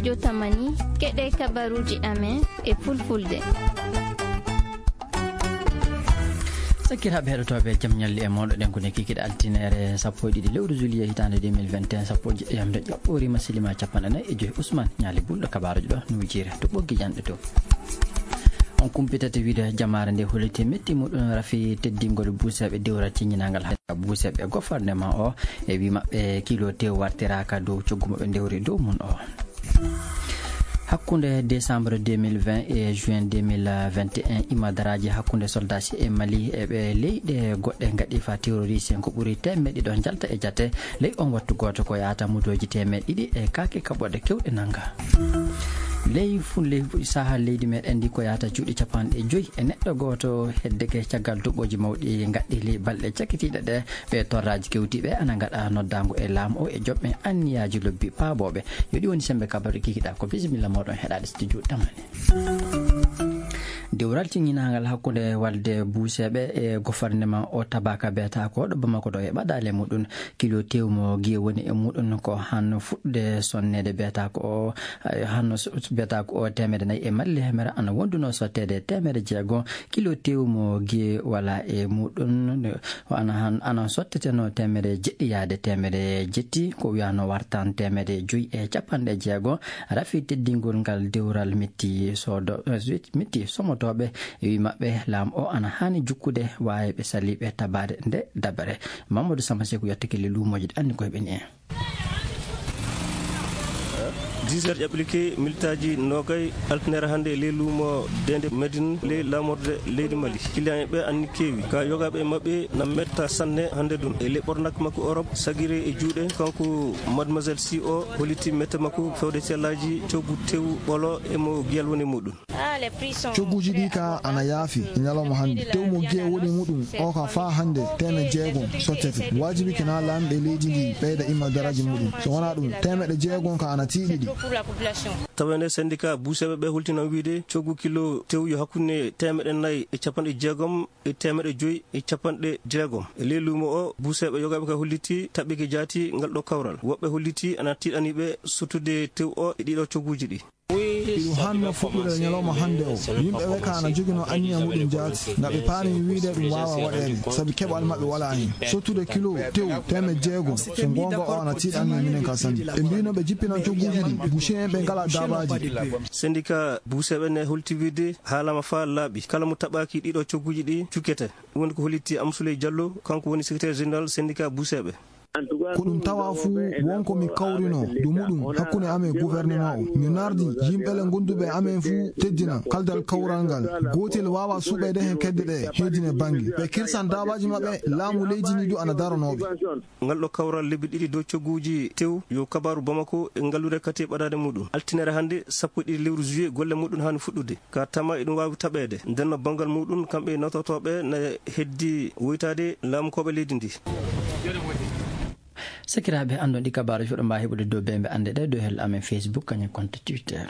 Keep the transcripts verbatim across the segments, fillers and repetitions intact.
studio Tamani keɗe kabaruji amen e fulfulde. Sakiraɓe heɗotoɓe jaam ñalli e mawɗo ɗen ko ne kikiɗe altinere sappo e ɗiɗi lewru juillet hitande deux mille vingt et un sappo jeɗɗiyamde ƴoɓɓorima silima capanɗe nayyi e joyi Ousmane ñaali bulɗo kabaruji ɗo no wijire to ɓoggi janɗe to on kumpitata wiide jamare nde holliti metti muɗum rafi teddingol buuseɓe dewral ciñinagal ha buuseɓe gofardema o e wi mabɓe kilo tew wartiraka dow coggumoɓe dewri dow mum o. Hakkunde décembre deux mille vingt et juin deux mille vingt et un imadaraji hakkunde soldats e Mali e ɓe leyɗe goɗɗe gaɗi fa terroriste ko ɓuuri temedde ɗiɗo jalta e jate ley on wattu goto ko yata mudoji temedde ɗiɗi e kake kaɓoɗe kewɗe nanga. ley fulle saha leydi meɗen ndi ko yata cuuɗi capanɗe joyyi e neɗɗo goto heddeke caggal toɓɓoji mawɗi gaddi li balɗe cakkitiɗe ɗe ɓe torraji kewtiɓe ana gaɗa noddago e laamu o e joɓɓe anniyaji lobbi paaboɓe yoɗi woni sembe kabaru kikiɗa ko bisimilla moɗon heɗade studio tamane. dewral tiñinagal hakkude walde buuseɓe e gouvernement o tabaka beta ko ɗo Bamako ɗo e ɓaɗale muɗum kilo tewmo guiye woni e muɗum ko han fuɗɗe sonnede beta ko han beta ko temedde nayyi e malli hemere ana wonduno sottede temedde jeegom kilo tewmo guiye wala e muɗum ana han ana sotteteno temedde jeɗɗi yaade temedde jetti ko wiyano wartan temedde joyyi e capanɗe jeegom rafi teddingol ngal dewral metti sodo metti somoto ɓe e wi mabɓe laam o ana hani jukkude wawi ɓe saliɓe tabade nde dabare. Mamadou Samase ko yetta kelle lumoji ɗi andi koye ɓen en dix heures appliqué militaji nogay altinere hande ley luumo dende Médine ley lamorde leydi Mali client ɓe anni keewi ka yogaɓe mabɓe na metta sanne hande ɗum e ley ɓornak makko Europe sagire e juuɗe kanko mademoiselle si o holliti mette makko fewde cellaji coggu tew ɓolo emo guiyal woni muɗum. cogguji ɗi ka ana yaafi ñalawma hande tewmo guiye woni muɗum o ka fa hande teme jeegom sottete wajibi kena lamɓe leydi ndi ɓeyda imma daraji muɗum so wona ɗum temeɗe jeegom ka ana tiiɗiɗi. tawende syndicat buuseɓe ɓe hultinan wiide coggu kilo tew yo hakkunde temeɗe nayyi e capanɗe jeegom e temeɗe joyyi e capanɗe jeegom e ley luumo o buuseɓe yogaɓe ka holliti taɓɓike jaati ngal ɗo kawral woɓɓe holliti ana tiɗaniɓe sottude tew o e ɗiɗo cogguji ɗi. ɗum hanno fuɗɗude ñalawma hande o yimɓe ɓe ka ana jogino anniya muɗum jaati nga ɓe paami wiide ɗum wawa waɗede saabi keɓal mabɓe wala hen sottude kilo tew teme jeegom so gonga o ana tiɗanno minen ka sambi ɓe mbino ɓe jippinan cogguji ɗi boucher en ɓe ngala dabaji. syndicat buuseɓe ne holti wiide haalama fa laaɓi kala mo taɓaki ɗiɗo cogguji ɗi cukkete ɗum woni ko hollitti Amsouley Diallo kanko woni secrétaire général syndicat buuseɓe. ko ɗum tawa fuu wonko mi kawrino ɗum muɗum hakkunde amen gouvernement o mi nardi yimɓele gonduɓe amen fuu teddina kaldal kawral ngal gotel wawa suɓede hen kedde ɗe heedine banggue ɓe kirsan dabaji mabɓe laamu leydi ndi du ana daranoɓe. ngal ɗo kawral lebbi ɗiɗi dow cogguji tew yo kabaru Bamako e ngallude kati ɓaɗade muɗum altinere hande sappo e ɗiɗi lewru juillet golle muɗum hani fuɗɗude ka tama e ɗum wawi taɓede ndenno banggal muɗum kamɓe nototoɓe ne heddi woytade laamukoɓe leydi ndi. sakiraɓe andon ɗi kabaru foɗo mba heɓude dow bembe ande ɗe dow hel amen Facebook kañum compte Twitter.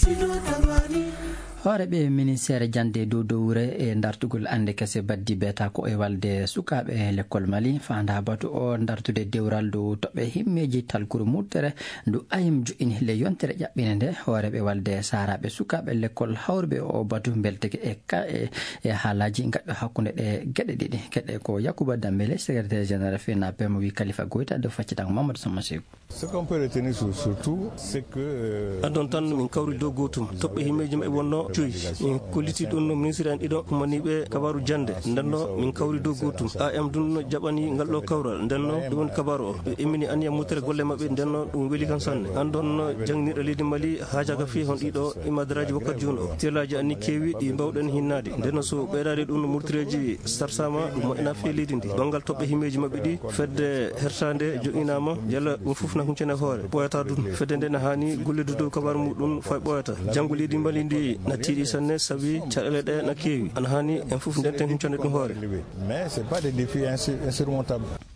hooreɓe ministére jande dow dowre e dartugol ande kese baddi beta ko e walde sukaɓe l'école Mali fanda batu o dartude dewral dow toɓɓe himmeji talkuru murtere ndu ayim joƴini le yontere ƴaɓɓine nde hooreɓe walde saraɓe sukaɓe l'école hawrɓe o batu belteke e ka e haalaji gaɓɓe hakkude ɗe gueɗe ɗiɗi keɗe ko Yakouba Dambélé secrétaire général FENAPE mo wi Khalifa Goïta de faccitango Mamadou Samaseko. ce qu'on peut retenir surtout c'est que andon tan min kawri dow gotum toɓɓe himmeji mabɓe wonno cuuyi min kolliti ɗon no ministre en ɗiɗo kumaniɓe kabaru jande ndenno min kawri dow gotum A M dun jaɓani ngal ɗo kawral ndenno ɗum woni kabaru o ɓe immini anniya muttere golle mabɓe ndenno ɗum weeli kan sanne andon jangniɗo leydi Mali haajaka fi hon ɗiɗo imadaraji wakkati joni o telaji anni keewi ɗi mbawɗen hinnade ndenno so ɓeydade ɗum no murtireji sarsama ɗum moƴƴina fi leydi ndi dongal toɓɓe himmeji mabɓe ɗi fedde hertade joƴinama yalla ɗum foof na huccene hoore ɓoyata ɗum fedde nde ne hani gollude dow kabaru muɗum fay ɓoyata janggo leydi Mali ndi na tiiɗi sanne sabi caɗele ɗe na keewi ana hani en foof ndenten huccande ɗum hoore mais c'est pas des défis insurmontables.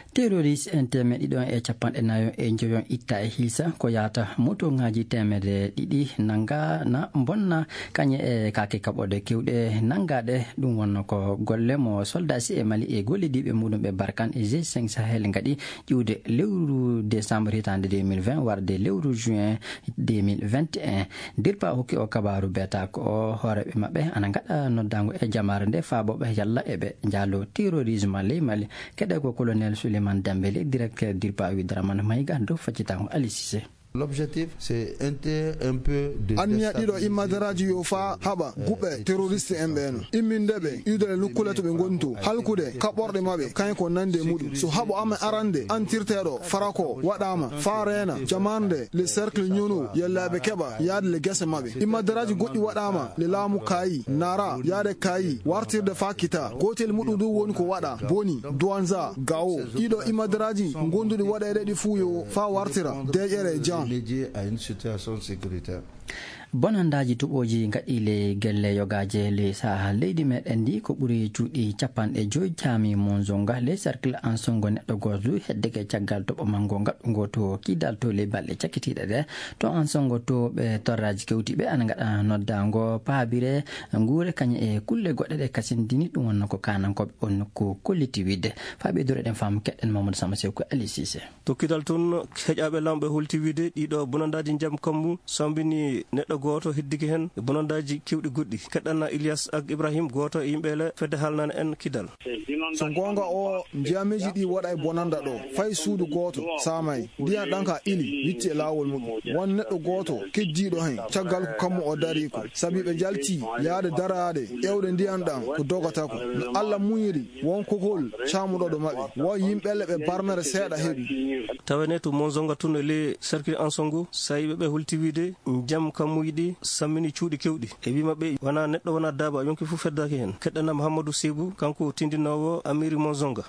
terroriste en temeɗɗe ɗiɗon e capanɗe nayo e joyon itta e hilsa ko yata moto ngaji temede ɗiɗi nanga na bonna kañe e kake kaɓode kewɗe nangaɗe ɗum wonno ko golle mo soldasi e mali e gollidiɓe muɗum ɓe barkan e g cinq sahel gaɗi ƴiwde lewru décembre hitande deux mille vingt warde lewru juin deux mille vingt et un dirpa hokki o kabaru beta ko hooreɓe mabɓe ana gaɗa noddago e jamare nde faaboɓe yalla eɓe jaalo terrorisme ley mali keɗe ko colonel Souleymane Dembélé directeur dirpa Widraman Maïga do faccitango Ali Cissé. L'objectif c'est un peu de anya dido imadaraji yo fa haba gube terroriste en beno imindebe idole lukuleto be gonto halkude kaborde mabe kan ko nande mudu so habo am arande antirtedo farako wadama farena jamande le cercle nyono yalla be keba yaade le gese mabe imadaraji goddi wadama le lamu kayi nara yaade kayi wartirde fakita gotel mudu du won ko wada boni douanza gawo ido imadaraji gondudi wadede di fuyo fa wartira dejere jam dédié à une situation sécuritaire. bonandaji tuɓoji gaɗile gelle yogaje le saha leydi meɗen ndi ko ɓuuri cuuɗi capanɗe joyi caami monzonga le cercle en songo neɗɗo goto heddeke caggal toɓo mango gaɗɗugo to kidal to le balɗe cakkitiɗe ɗe to en songo to ɓe torraji kewtiɓe ana gaɗa noddago paabire guure kañe e kulle goɗɗe ɗe kasindini ɗum wonno ko kanankoɓe on ko kolliti widde faaɓe dore ɗen faamu keɗɗen mamadou sama sew ko Ali Cissé to kidal toon heƴaɓe lamɓe holti widde ɗiɗo bonandaji jaam kammu sambini neɗɗo goto hiddiki hen bonandaji kewɗi goɗɗi keɗɗanna Ilias ak Ibrahim goto e yimɓele fedde halnane en kidal so gonga o jiyamiji ɗi waɗa e bonanda ɗo fay suudu goto samay ndiyan ɗanka ili witti e lawol muɗum won neɗɗo goto keddiɗo hen caggal ko kammu o dari ko saabi ɓe jalti yaade darade ƴewde ndiyan ɗan ko dogata ko no Allah muyiri won kokol camuɗo ɗo maɓɓe wo yimɓele ɓe barmere seeɗa heeɓi tawene to monzonga tun le cercle en songo sayiɓe ɓe holti wiide jaam kammu yiɗi sammini cuuɗi kewɗi e wi maɓɓe wona neɗɗo wona daaba yonki fof feddaki hen keɗɗana Mahamadou Sebou kanko tindinowo amiri monzonga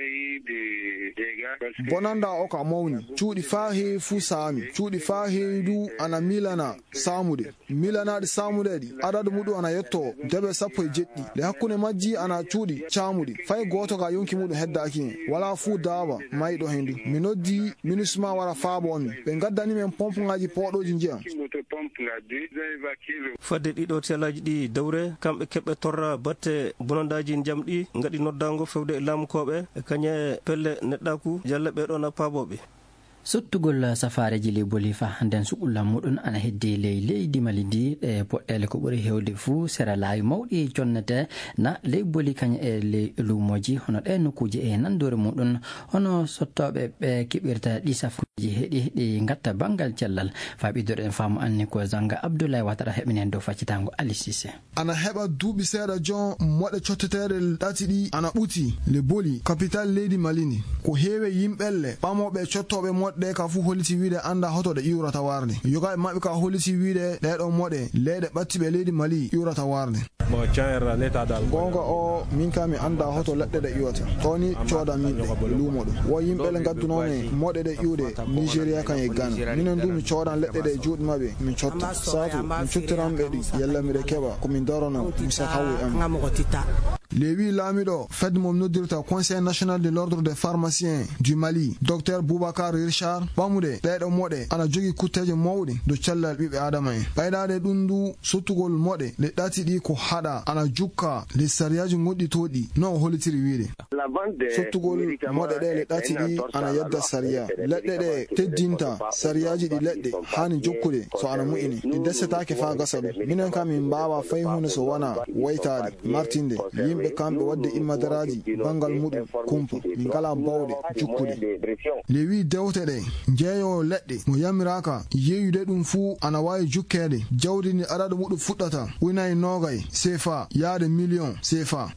bonanda o ka mawni cuuɗi fa he fu saami cuuɗi fa heydu ana milana samude milanaɗi samude ɗi adadu muɗum ana yetto debe sappo e jeɗɗi le hakkunde majji ana cuuɗi camuɗi fay goto ka yonki muɗum heddaki hen wala fu daaba mayɗo hendu mi noddi minusma wara faabomi ɓe gaddani men pompe ngaji poɗoji ndiyam fadde ɗiɗo telaji ɗi dawre kamɓe keɓɓe torra batte bonandaji jaam ɗi gaɗi noddago fewde e laamukoɓe e kañe pelle neɗɗaku jalla ɓeɗon a paaboɓe sottugol safareji ley boli fa nden suɓullam muɗum ana heddi ley leydi mali ndi ɗe poɗɗele ko ɓuuri hewde fuu sera laawi mawɗi connete na ley boli kaña e ley lumoji hono ɗe nokkuji e nandore muɗum hono sottoɓe ɓe keɓirta ɗi safuji heeɗi ɗi gatta banggal cellal faɓidore en faamu anni ko zanga Abdoulaye Watara heɓinen dow faccitango Ali Cissé ana heɓa duuɓi seeɗa jon moɗe cotteteɗe ɗati ɗi ana ɓuti le boli capital leydi mali ndi ko heewe yimɓelle ɓamoɓe cottoɓe moɗe ɗe ka fu holiti wiide anda hotoɗe iwrata warde yogaɓe maɓɓe ka holiti wiide ɗeɗo moɗe leyɗe ɓattiɓe leydi mali iwrata warde gonga o min ka mi anda hoto leɗɗe ɗe iwata toni cooda min ɗe lumo ɗo wo yimɓele gaddunomi moɗe ɗe iwde Nigéria kan e Ghana minen du mi coodan leɗɗe ɗe juuɗe maɓɓe min cotta satu mi cottiranɓe ɗi yalla miɗe keɓa komin darono misa hawi am lewi laamiɗo fed mom noddirta conseil national de l'ordre des pharmaciens du Mali docteur Boubacar Richard ɓamude ɗeɗo moɗe ana jogui kutteje mawɗe do cellal ɓiɓɓe adama en ɓayɗade ɗum du sottugol moɗe le ɗati ɗi ko haɗa ana jukka le sariyaji goɗɗitoɗi no o holitiri wiide sottugol moɗe ɗe le ɗati ɗi ana yedda sariya leɗɗe ɗe teddinta sariyaji ɗi leɗɗe hani jokkude so ana mu'ini ɗi desetake fa gasa ɗum minen kam min mbawa fay hunde so wona waytade martinde yimɓe kamɓe wadde immadaraji bangal muɗum kumpa min ngala bawɗe jukkude le wi dewte ɗe jeeyowo leɗɗe mo yamiraka yeyude ɗum fuu ana wawi jukkede jawdi ndi aɗaɗo muɗum fuɗɗata unayi nogay sefa yaade million sefa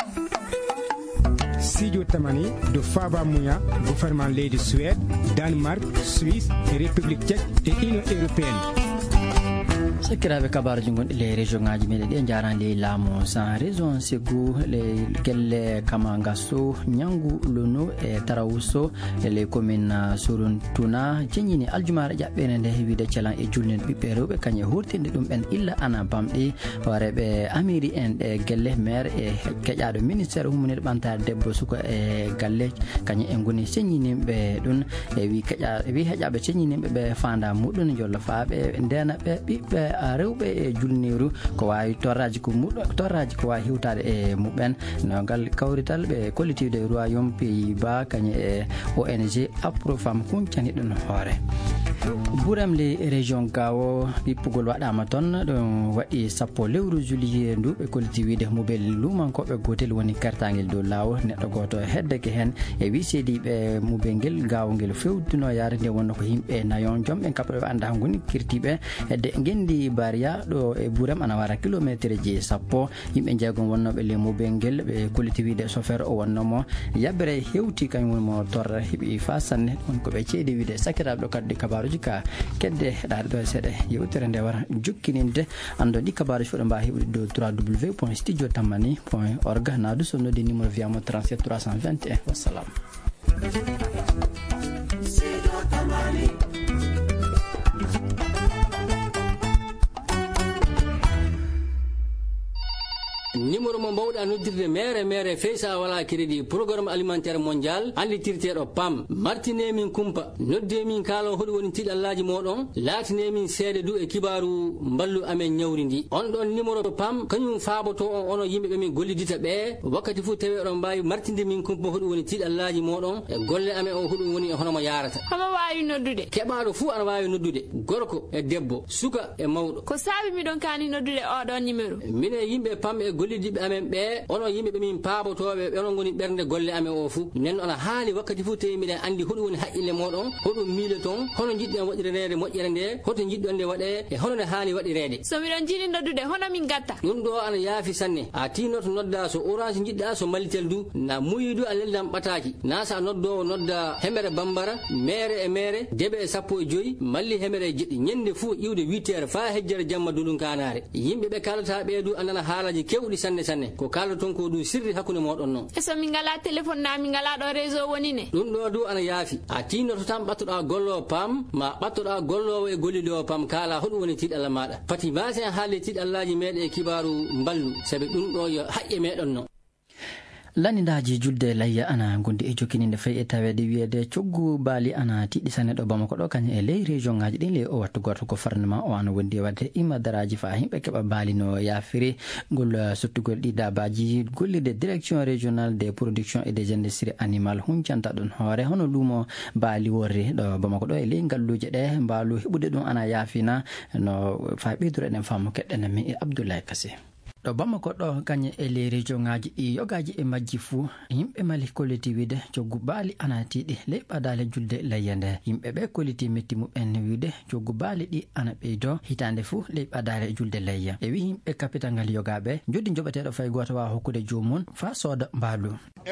Studio Tamani de Faba Mouya, gouvernement leydi Suède, Danemark, Suisse, République tchèque et Union européenne. sakiraɓe kabaruji gonɗi le région ngaji meɗen ɗi jarandi laamu sans raison sigu le gelle kama gasso ñangu lono e tarawusso le commune soruntuna jeñini aljumare ƴaɓɓene nde wiide calan e julnen ɓiɓɓe rewɓe kañe hurtinde ɗum ɓen illa ana bamɗi horeɓe amiri en ɗe gelle maire e keƴaɗo ministére hummuneɗe ɓantare debbo suka e galle kañe en goni señinimɓe ɗum e wi keƴa wi heƴaɓe señinimɓe ɓe fanda muɗum jolla faaɓe ndenaɓe ɓiɓɓe rewɓe e julniru ko wawi torraji ko muɗo torraji ko wawi hiwtade e muɓen no ngal kawrital ɓe collectivité royaume pays bas kañe e O N G aprofam huncani ɗum hoore ɓuuramle région gawo ɓippugol waɗama toon ɗum waɗi sappo lewru juillet ndu ɓe kolliti wiide mobel lumankoɓe gotel woni kartagel dow lawol neɗɗo goto heddeke hen e wi seediɓe mobel ngel gawogel fewduno yaade nde wonno ko yimɓe nayon joom ɓen kaɓɓe ɓe anda goni kirtiɓe hedde gendi baria ɗo e ɓuuram ana wara kilométre ji sappo yimɓe jeegom wonnoɓe le mobel ngel ɓe kolliti wiide chauffeur o wonnomo yabbere hewti kañum woni mo torra heeɓi fa sanne ɗum koɓe ceedi wiide sakiraɓe ɗo kaddi kabaruji ka kedde ɗaɗe ɗo seeɗa yewtere nde wara jukkininde ando ɗi kabaruji foɗo mbawa heɓude dow w w w point studio tammani point org nadu so noddi numéro wiyamo trente-sept trois cent vingt et un wassalam. numéro mo mbawɗa noddirde mere mere feysa wala crédit programme alimentaire mondial anditirteɗo P A M martinemin kumpa noddemin kaalo hoɗum woni tiɗallaji moɗon laatinemin seede du e kibaru mballu amen ñawri ndi on ɗon numéro P A M kañum faaboto on ono yimɓeɓe min gollidita ɓe wakkati fuu tawi oɗon mbawi martinde min kumpa hoɗum woni tiɗallaji moɗon e golle amen o hoɗum woni e honomo yarata homo wawi noddude keɓaɗo fuu ana wawi noddude gorko e debbo suka e mawɗo ko saabi miɗon kani noddude oɗon numéro mine yimɓe P A M e gollidiɓe amen ɓe onon yimɓeɓe min paabotoɓe ɓe onon goni ɓernde golle amen o fuu nen ana haali wakkati fuu tawi miɗen andi hoɗum woni haqqille moɗon hoɗum miile toon hono jiɗɗen waɗirede moƴƴere nde hoto jiɗɗon nde waɗe e hono nde haali waɗirede so miɗon jiiɗi noddude hono min gatta ɗum ɗo ana yaafi sanne a tinoto nodda so orange jiɗɗa so malitel du na muyidu a leldan ɓataki na sa noddowo nodda hemere bambara mere e mere deɓe e sappo e joyyi malli hemere e jeɗɗi ñande fuu iwde huit heures fa hejjere jamma duɗum kanare yimɓeɓe kalata ɓeedu andana haalaji kewɗi sanne sanne ko kalata toon ko ɗum sirri hakkude moɗon noon e so min ngala téléphone na min ngala ɗo réseau woni ne ɗum ɗo du ana yaafi a tinoto tan ɓattoɗa gollowo P A M ma ɓattoɗa gollowo e gollidowo P A M kala hoɗum woni tiɗalla maɗa fati basen haalde tiɗallaji meɗe e kibaru mballu saabi ɗum ɗo yo haqqe meɗon noon lanindaji julde layya ana gondi e jokkininde fayi e tawede wiyede coggu baali ana tiɗɗisane ɗo bamako ɗo kañum e ley région ngaji ɗin le o wattu goto gouvernement o ana wondi e wadde imadaraji fa yimɓe keeɓa baali no yaafiri ngol sottugol ɗi dabaji gollide direction régional des productions et des industries animales huncanta ɗum hoore hono luumo baali worri ɗo bamako ɗo e ley ngalluje ɗe mbaalu heɓude ɗum ana yaafina no fa ɓeydoro eɗen fammo keɗɗen min e Abdoulaye Kassé ɗo bamako ɗo kañe e ley région ngaji ɗi yogaji e majji fuu yimɓe mali kolliti wiide coggu baali ana tiiɗi ley ɓadale julde layya nde yimɓe ɓe kolliti metti mumen wiide coggu baali ɗi ana ɓeydo hitande fuu ley ɓadale julde layya e wi yimɓe capital ngal yogaɓe joddi joɓeteɗo fay goto wawa hokkude jomum fa sooda mbaalu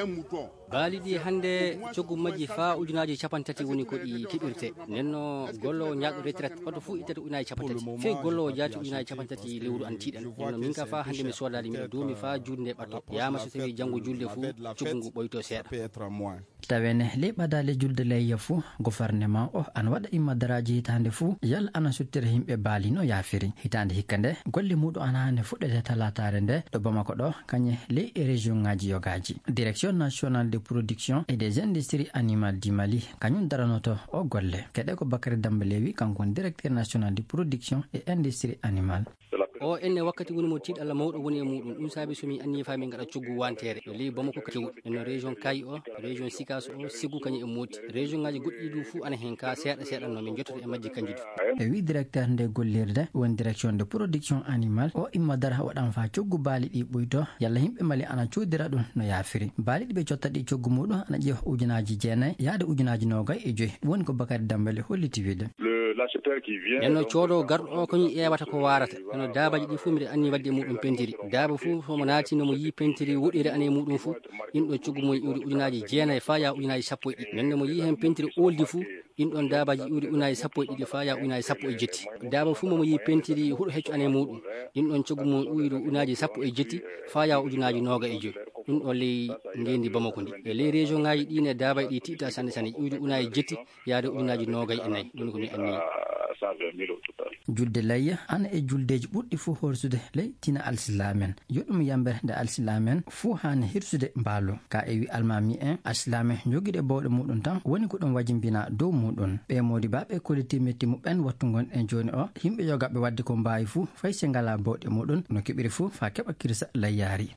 baali ɗi hande coggu majji fa ujunaji capan tati woni ko ɗi keɓirte nenno gollowo ñaaɗo retraite oto fuu ittata ujunaji capan tati fe gollowo jaati ujunaji capan tati lewru an tiiɗan nenno min ka fa hande mi soodali miɗo duumi fa julde ɓatto yama so tawi janggo julde fuu coggu ngu ɓoyto seeɗa tawene ley ɓadale julde layya fuu gouvernement o ana waɗa immadaraji hitande fuu yalla ana suttira yimɓe baali no yaafiri hitande hikka nde golle muɗum ana hande fuɗɗete talatare nde ɗo bamako ɗo kañe ley région ngaji yogaji direction nationale de production et des industries animales du Mali kañum daranoto o golle keɗe ko Bakary Dambalewi kanko directeur national de production et industrie animale o enne wakkati woni mo tiiɗalla mawɗo woni e muɗum ɗum saabi somi anni fa min gaɗa coggu wantere ɗo ley bamako kewɗ eno région Kayi o région Sikaso o Ségu kañum e mooti région ngaji goɗɗi ɗu fuu ana hen ka seeɗa seeɗa no min jottoto e majji kanji du e wi directeur nde gollirde woni direction de production animale o immadara waɗan fa coggu baali ɗi ɓoyto yalla yimɓe mali ana coodira ɗum no yaafiri baali ɗi ɓe cotta ɗi coggu muɗum ana ƴeewa ujunaji jeenayyi yaade ujunaji nogay e joyi woni ko Bakary Dambale holliti wiide nenno coodowo garɗo o kañum ƴeewata ko warata eno daabaji ɗi fuu mbiɗa anni wadde e muɗum pentiri daaba fuu somo naati nomo yi pentiri woɗɗiri ane muɗum fuu ɗin ɗo coggu mum iwde ujunaji jeenayyi fa ya ujunaji sappo e ɗiɗi nenno mo yi hen pentiri oldi fuu in ɗon dabaji iwri unaji sappo e ɗiɗi fa ya unaji sappo e jetti daba fu momo yi pentiri huɗo heccu ane muɗum in ɗon cogu mum uyru unaji sappo e jetti fa ya ujunaji noga e joyi ɗum ɗo ley ngendi Bamako ndi e ley région ngaji ɗine dabay ɗi tiita sanne sanne iwri unaji jetti yaade ujunaji noga e nayyi ɗum ko mi anni julde layya an e juldeji ɓurɗi fuu horsude ley tina alsilamen yoɗɗum yambere nde alsilamen fuu hane hirsude mbaalo ka e wi almami en alsilamen joguiɗe bawɗe muɗum tan woni ko ɗum wajimbina dow muɗum ɓe modi baɓe koliti metti muɓen wattu gonɗen joni o yimɓe yogaɓe wadde ko mbawi fuu fay se ngala bawɗe muɗum no keɓiri fuu fa keɓa kirsa layyari